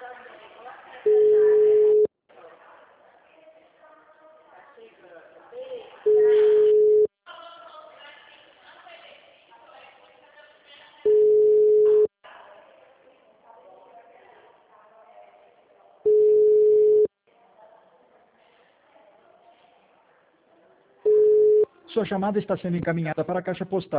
Sua chamada está sendo encaminhada para a caixa postal.